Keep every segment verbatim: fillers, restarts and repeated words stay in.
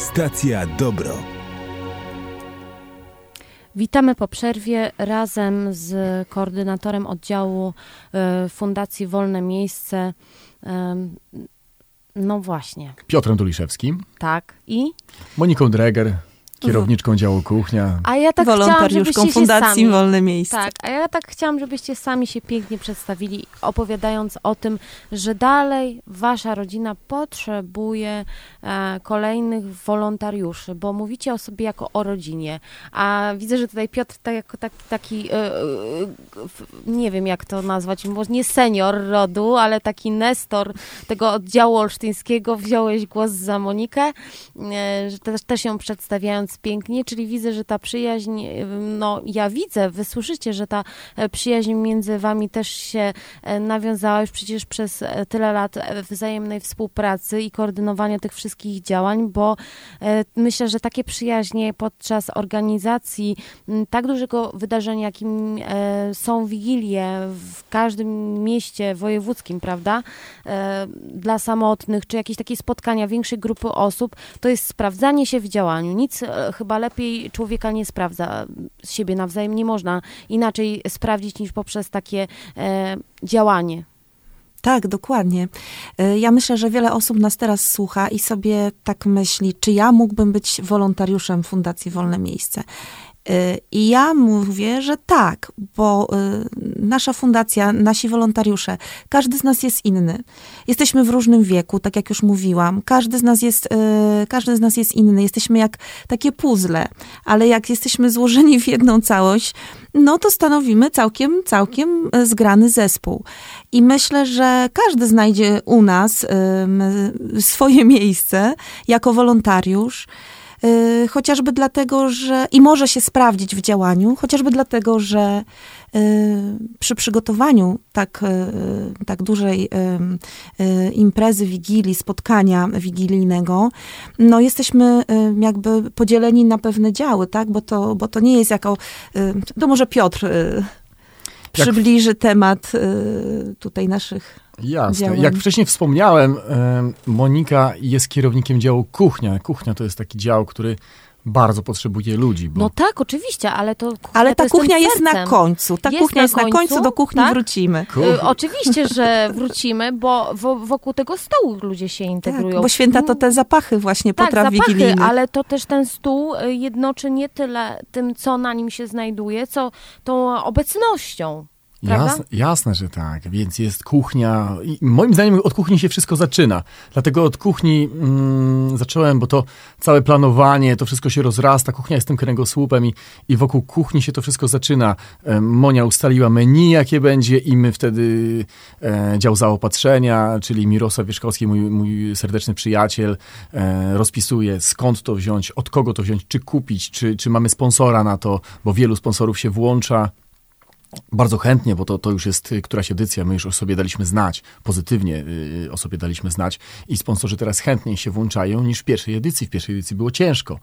Stacja Dobro. Witamy po przerwie razem z koordynatorem oddziału y, Fundacji Wolne Miejsce. Y, no właśnie. Piotrem Tuliszewskim. Tak. I? Moniką Dreger, kierowniczką działu kuchnia. A ja tak wolontariuszką chciałam, Fundacji sami, Wolne Miejsce. Tak, a ja tak chciałam, żebyście sami się pięknie przedstawili, opowiadając o tym, że dalej wasza rodzina potrzebuje e, kolejnych wolontariuszy, bo mówicie o sobie jako o rodzinie, a widzę, że tutaj Piotr tak, jako tak, taki, e, e, nie wiem jak to nazwać, może nie senior rodu, ale taki nestor tego oddziału olsztyńskiego, wziąłeś głos za Monikę, e, że też, też ją przedstawiając pięknie, czyli widzę, że ta przyjaźń, no ja widzę, wy słyszycie, że ta przyjaźń między wami też się nawiązała już przecież przez tyle lat wzajemnej współpracy i koordynowania tych wszystkich działań, bo myślę, że takie przyjaźnie podczas organizacji tak dużego wydarzenia, jakim są Wigilie w każdym mieście wojewódzkim, prawda, dla samotnych, czy jakieś takie spotkania większej grupy osób, to jest sprawdzanie się w działaniu. Nic chyba lepiej człowieka nie sprawdza siebie nawzajem. Nie można inaczej sprawdzić niż poprzez takie e, działanie. Tak, dokładnie. Ja myślę, że wiele osób nas teraz słucha i sobie tak myśli, czy ja mógłbym być wolontariuszem Fundacji Wolne Miejsce. I ja mówię, że tak, bo nasza fundacja, nasi wolontariusze, każdy z nas jest inny. Jesteśmy w różnym wieku, tak jak już mówiłam. Każdy z nas jest, każdy z nas jest inny. Jesteśmy jak takie puzzle, ale jak jesteśmy złożeni w jedną całość, no to stanowimy całkiem, całkiem zgrany zespół. I myślę, że każdy znajdzie u nas swoje miejsce jako wolontariusz. Yy, chociażby dlatego, że i może się sprawdzić w działaniu, chociażby dlatego, że yy, przy przygotowaniu tak, yy, tak dużej yy, yy, imprezy, wigilii, spotkania wigilijnego, no jesteśmy yy, jakby podzieleni na pewne działy, tak, bo to, bo to nie jest jako, yy, to może Piotr yy, przybliży Jak... temat yy, tutaj naszych Jasne. działań. Jak wcześniej wspomniałem, Monika jest kierownikiem działu kuchnia. Kuchnia to jest taki dział, który bardzo potrzebuje ludzi. Bo... No tak, oczywiście, ale to kuchnia Ale ta to kuchnia jest, jest na końcu. Ta jest kuchnia na jest końcu, na końcu, do kuchni tak? wrócimy. Y, oczywiście, że wrócimy, bo w, wokół tego stołu ludzie się integrują. Tak, bo święta to te zapachy właśnie tak, potraw zapachy, wigilijnych. ale to też ten stół jednoczy nie tyle tym, co na nim się znajduje, co tą obecnością. Jasne, jasne, że tak. Więc jest kuchnia. I moim zdaniem od kuchni się wszystko zaczyna. Dlatego od kuchni mm, zacząłem, bo to całe planowanie, to wszystko się rozrasta. Kuchnia jest tym kręgosłupem i, i wokół kuchni się to wszystko zaczyna. E, Monia ustaliła menu, jakie będzie i my wtedy e, dział zaopatrzenia, czyli Mirosław Wierzchowski, mój, mój serdeczny przyjaciel, e, rozpisuje skąd to wziąć, od kogo to wziąć, czy kupić, czy, czy mamy sponsora na to, bo wielu sponsorów się włącza. Bardzo chętnie, bo to, to już jest któraś edycja, my już o sobie daliśmy znać, pozytywnie y, o sobie daliśmy znać i sponsorzy teraz chętniej się włączają niż w pierwszej edycji. W pierwszej edycji było ciężko.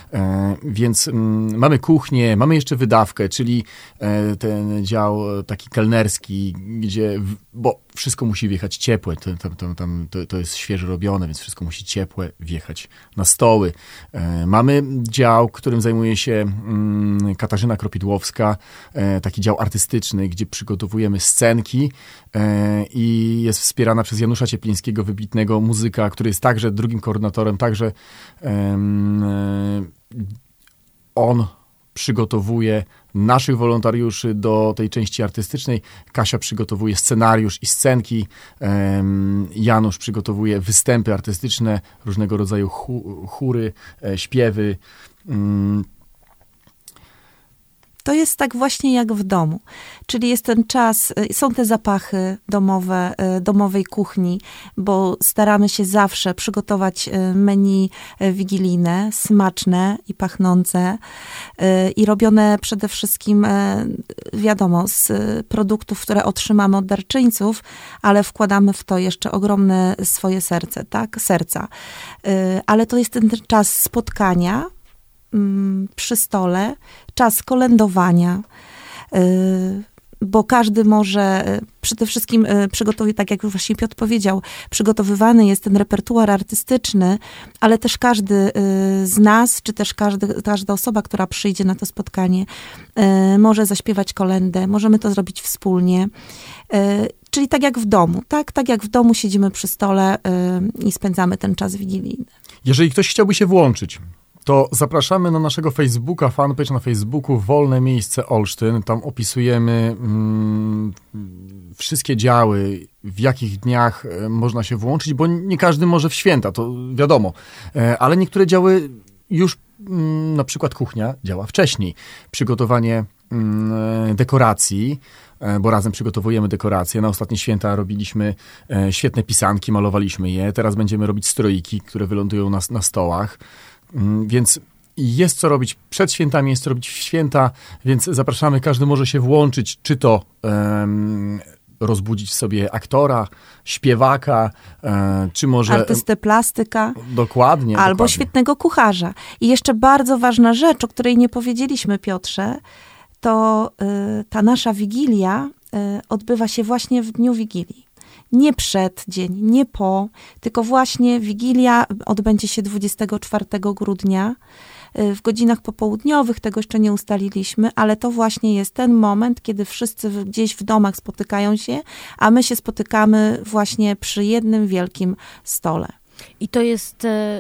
E, więc m, mamy kuchnię, mamy jeszcze wydawkę, czyli e, ten dział taki kelnerski, gdzie, w, bo wszystko musi wjechać ciepłe, to, to, to, tam, to, to jest świeżo robione, więc wszystko musi ciepłe wjechać na stoły. E, mamy dział, którym zajmuje się mm, Katarzyna Kropidłowska, e, taki dział artystyczny, gdzie przygotowujemy scenki e, i jest wspierana przez Janusza Cieplińskiego, wybitnego muzyka, który jest także drugim koordynatorem, także e, e, on przygotowuje naszych wolontariuszy do tej części artystycznej. Kasia przygotowuje scenariusz i scenki. Janusz przygotowuje występy artystyczne, różnego rodzaju chóry, śpiewy. To jest tak właśnie jak w domu. Czyli jest ten czas, są te zapachy domowe, domowej kuchni, bo staramy się zawsze przygotować menu wigilijne, smaczne i pachnące i robione przede wszystkim, wiadomo, z produktów, które otrzymamy od darczyńców, ale wkładamy w to jeszcze ogromne swoje serce, tak? Serca. Ale to jest ten czas spotkania przy stole, czas kolędowania, bo każdy może, przede wszystkim przygotowuje, tak jak już właśnie Piotr powiedział, przygotowywany jest ten repertuar artystyczny, ale też każdy z nas, czy też każdy, każda osoba, która przyjdzie na to spotkanie, może zaśpiewać kolędę, możemy to zrobić wspólnie. Czyli tak jak w domu, tak? Tak jak w domu siedzimy przy stole i spędzamy ten czas wigilijny. Jeżeli ktoś chciałby się włączyć, to zapraszamy na naszego Facebooka, fanpage na Facebooku Wolne Miejsce Olsztyn. Tam opisujemy mm, wszystkie działy, w jakich dniach można się włączyć, bo nie każdy może w święta, to wiadomo. Ale niektóre działy już, mm, na przykład kuchnia, działa wcześniej. Przygotowanie mm, dekoracji, bo razem przygotowujemy dekoracje. Na ostatnie święta robiliśmy świetne pisanki, malowaliśmy je. Teraz będziemy robić stroiki, które wylądują na, na stołach. Więc jest co robić przed świętami, jest co robić w święta, więc zapraszamy, każdy może się włączyć, czy to um, rozbudzić w sobie aktora, śpiewaka, um, czy może... Artystę plastyka. Dokładnie. Albo dokładnie. świetnego kucharza. I jeszcze bardzo ważna rzecz, o której nie powiedzieliśmy, Piotrze, to y, ta nasza Wigilia y, odbywa się właśnie w dniu Wigilii. Nie przed dzień, nie po, tylko właśnie Wigilia odbędzie się dwudziestego czwartego grudnia w godzinach popołudniowych, tego jeszcze nie ustaliliśmy, ale to właśnie jest ten moment, kiedy wszyscy gdzieś w domach spotykają się, a my się spotykamy właśnie przy jednym wielkim stole. I to jest...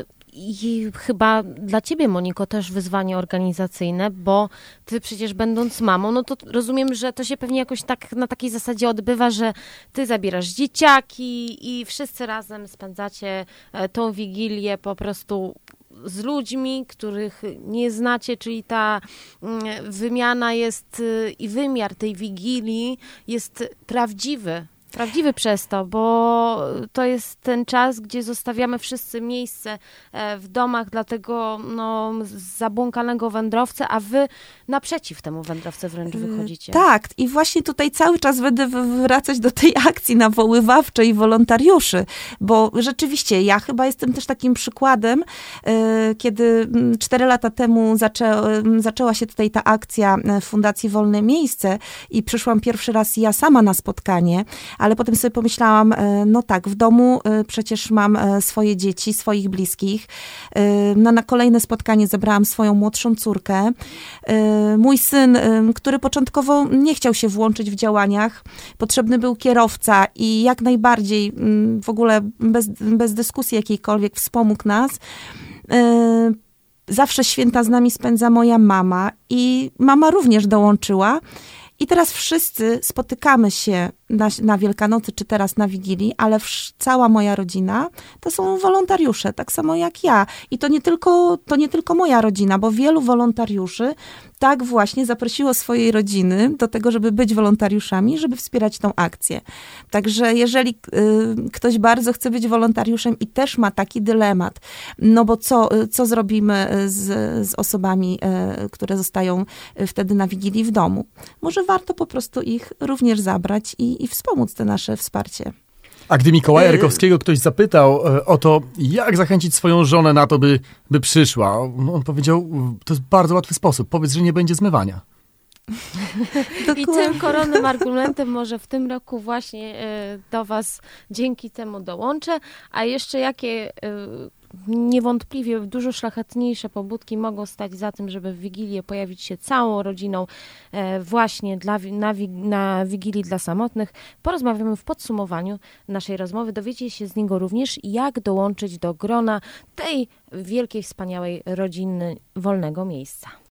I chyba dla ciebie, Moniko, też wyzwanie organizacyjne, bo ty przecież będąc mamą, no to rozumiem, że to się pewnie jakoś tak na takiej zasadzie odbywa, że ty zabierasz dzieciaki i wszyscy razem spędzacie tą Wigilię po prostu z ludźmi, których nie znacie, czyli ta wymiana jest i wymiar tej Wigilii jest prawdziwy. Prawdziwy przez to, bo to jest ten czas, gdzie zostawiamy wszyscy miejsce w domach dla tego no, zabłąkanego wędrowca, a wy naprzeciw temu wędrowcy wręcz wychodzicie. Tak, i właśnie tutaj cały czas będę wracać do tej akcji nawoływawczej wolontariuszy, bo rzeczywiście ja chyba jestem też takim przykładem, kiedy cztery lata temu zaczę, zaczęła się tutaj ta akcja Fundacji Wolne Miejsce i przyszłam pierwszy raz ja sama na spotkanie, ale potem sobie pomyślałam, no tak, w domu przecież mam swoje dzieci, swoich bliskich. Na, na kolejne spotkanie zebrałam swoją młodszą córkę. Mój syn, który początkowo nie chciał się włączyć w działaniach, potrzebny był kierowca i jak najbardziej w ogóle bez, bez dyskusji jakiejkolwiek wspomógł nas. Zawsze święta z nami spędza moja mama i mama również dołączyła. I teraz wszyscy spotykamy się na, na Wielkanocy, czy teraz na Wigilii, ale wsz, cała moja rodzina to są wolontariusze, tak samo jak ja. I to nie tylko, to nie tylko moja rodzina, bo wielu wolontariuszy tak właśnie zaprosiło swojej rodziny do tego, żeby być wolontariuszami, żeby wspierać tą akcję. Także jeżeli y, ktoś bardzo chce być wolontariuszem i też ma taki dylemat, no bo co, co zrobimy z, z osobami, y, które zostają wtedy na Wigilii w domu? Może warto po prostu ich również zabrać i, i wspomóc te nasze wsparcie. A gdy Mikołaja Rykowskiego ktoś zapytał o to, jak zachęcić swoją żonę na to, by, by przyszła, on powiedział, to jest bardzo łatwy sposób, powiedz, że nie będzie zmywania. I tym koronnym argumentem może w tym roku właśnie do was dzięki temu dołączę. A jeszcze jakie niewątpliwie dużo szlachetniejsze pobudki mogą stać za tym, żeby w Wigilię pojawić się całą rodziną właśnie dla, na, na Wigilii dla samotnych. Porozmawiamy w podsumowaniu naszej rozmowy. Dowiecie się z niego również, jak dołączyć do grona tej wielkiej, wspaniałej rodziny Wolnego Miejsca.